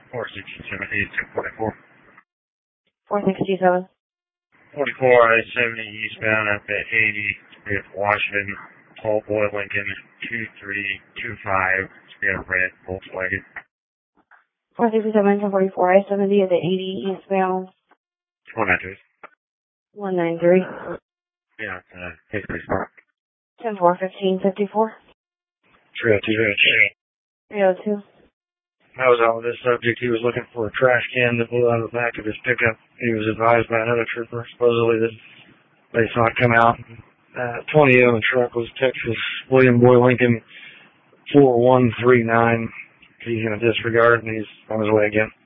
467-8244. 467. 44 I-70 eastbound at the 80 with Washington, Tall Boy Lincoln 2325. It's got a red Volkswagen. 467 to 44 I-70 at the 80 eastbound. 193. 193. Yeah, Hickory Park. 10-4-15-54. 302. 302. That was all this subject. He was looking for a trash can that blew out of the back of his pickup. He was advised by another trooper, supposedly, that they saw it come out. 20 on the truck was Texas William Boy Lincoln 4139. He's going to disregard, and he's on his way again.